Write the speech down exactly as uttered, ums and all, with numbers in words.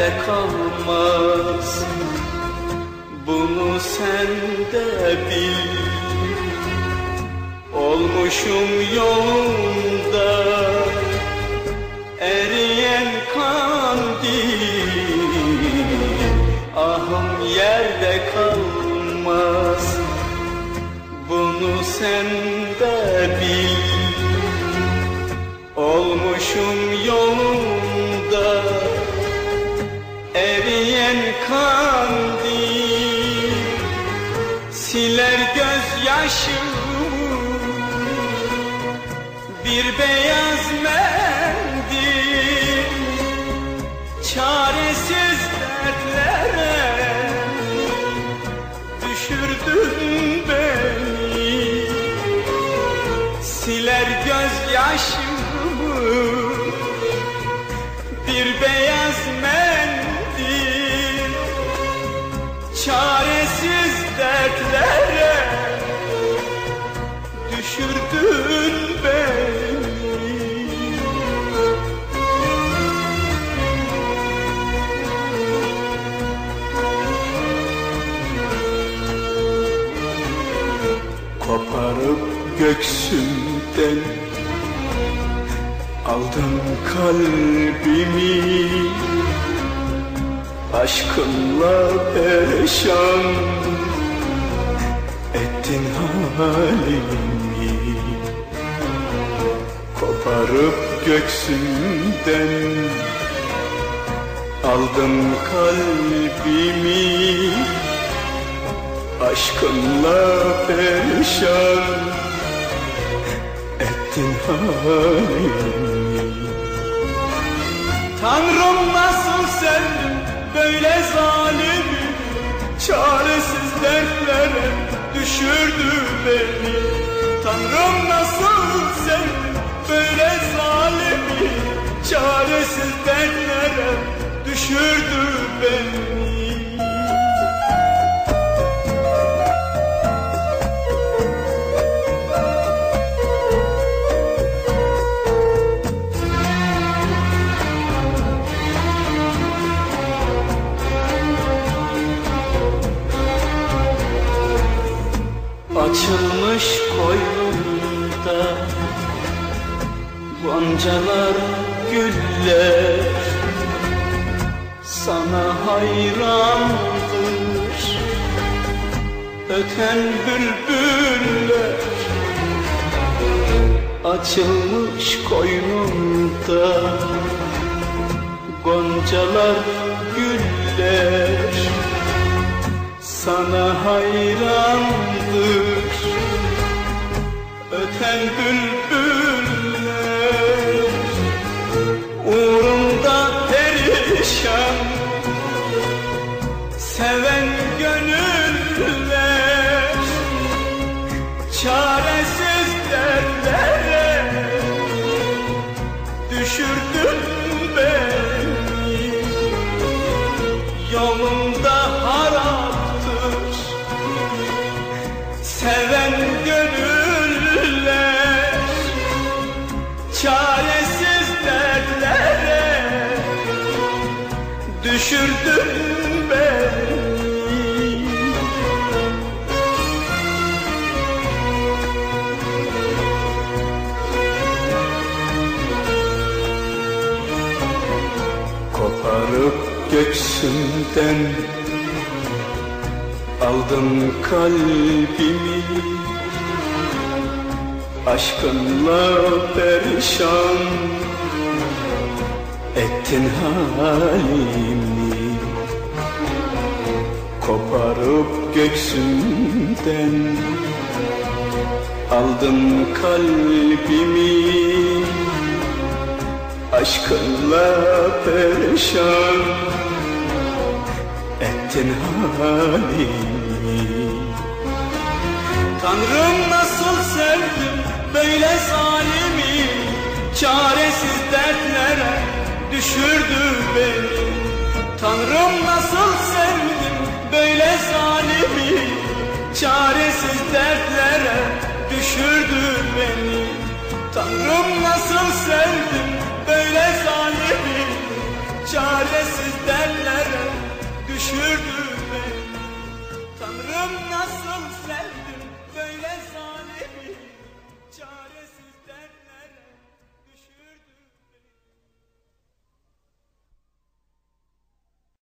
yerde kalmaz. Bunu sen de bil. Olmuşum yolunda eriyen kandil. Ahım yerde kalmaz. Bunu sen de bil. Olmuşum yolunda eriyen kandil. Siler gözyaşımı bir beyaz mendil. Çaresiz dertlere düşürdün beni. Siler gözyaşımı bir beyaz mendil. Çaresiz dertlere düşürdün beni. Koparıp göksümden aldın kalbimi. Aşkınla perişan ettin halimi. Koparıp göksümden aldın kalbimi. Aşkınla perişan ettin halimi. Tanrım nasıl sevdim böyle zalimi. Çaresiz dertlere düşürdü beni. Tanrım nasıl sevdim böyle zalimi. Çaresiz dertlere düşürdü beni. Açılmış koynumda goncalar, güller. Sana hayrandır öten bülbüller. Açılmış koynumda goncalar, güller. Sana hayrandır öten bülbüller. Uğrunda perişan seven gönüller. Çaresiz dertlere düşürdün beni. Yolunda haraptır seven gönüller. Çaresiz dertlere düşürdün beni. Koparıp göksümden aldın kalbimi. Aşkınla perişan ettin halimi. Koparıp göksümden aldın kalbimi. Aşkınla perişan ettin halimi. Tanrım nasıl sevdim böyle zalimi. Çaresiz dertlere düşürdü beni. Tanrım nasıl sevdim böyle zalimi. Çaresiz dertlere düşürdü beni. Tanrım nasıl sevdim böyle zalimi. Çaresiz dertlere düşürdü beni. Tanrım nasıl sevdim böyle zalimi, çaresiz